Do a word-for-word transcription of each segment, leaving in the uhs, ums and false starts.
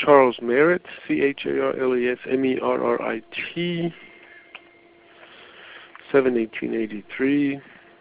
Charles Merritt, C H A R L E S M E R R I T, seven eighteen eighty-three.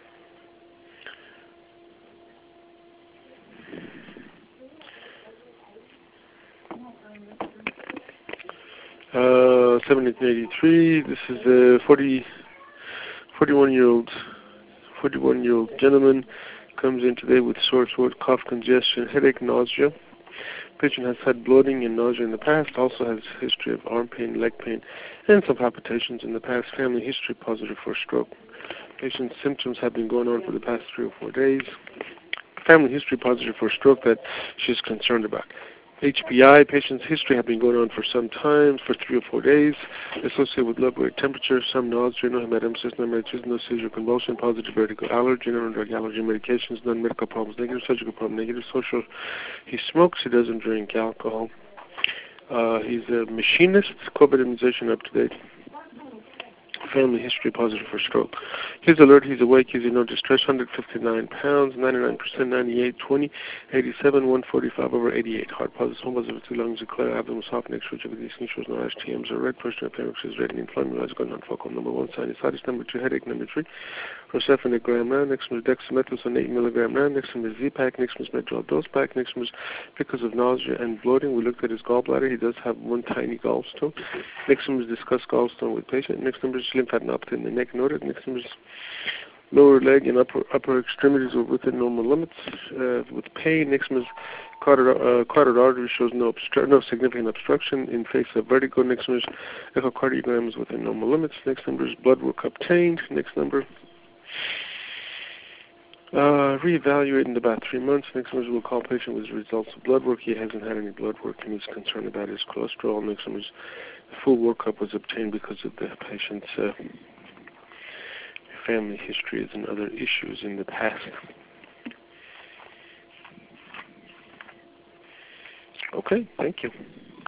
Uh, seven eighteen eighty-three. This is a forty, forty-one-year-old, forty-one-year-old gentleman. Comes in today with sore throat, cough, congestion, headache, nausea. Patient has had bloating and nausea in the past. Also has a history of arm pain, leg pain, and some palpitations in the past. Family history positive for stroke. Patient's symptoms have been going on for the past three or four days. Family history positive for stroke that she's concerned about. H P I, patient's history have been going on for some time, for three or four days, associated with low grade temperature, some nausea, no hematemesis, no medication, no seizure, convulsion, positive vertigo, allergy, no drug allergy medications, none medical problems, negative surgical problem, negative social. He smokes, he doesn't drink alcohol. Uh, he's a machinist, COVID immunization up to date. Family history positive for stroke. He's alert, he's awake, he's in no distress, one hundred fifty-nine pounds, ninety-nine percent, ninety-eight, twenty, eighty-seven, one forty-five over eighty-eight. Heart positive, home positive, two lungs, clear, abdomen soft, next switch of these shows no H T Ms or red, first appearance is red, inflammatory, eyes going non-focal, number one, sinusitis, number two, headache, number three, Rocephin a gram now, next one is dexamethasone eight milligram now, next one is Z-Pak, next one is Medrol dose pack, next one is because of nausea and bloating. We looked at his gallbladder, he does have one tiny gallstone. Next one is discussed gallstone with patient. Next one is lymphadenopathy in the neck noted. Next one is lower leg and upper upper extremities are within normal limits uh, with pain. Next one is carotid, uh, carotid artery shows no obstru- no significant obstruction in face of vertigo. Next one is echocardiogram is within normal limits. Next number is blood work obtained. Next number uh, reevaluate in about three months. Next one is we'll call patient with results of blood work. He hasn't had any blood work and he's concerned about his cholesterol. Next one is the full workup was obtained because of the patient's uh, family histories and other issues in the past. Okay, thank you.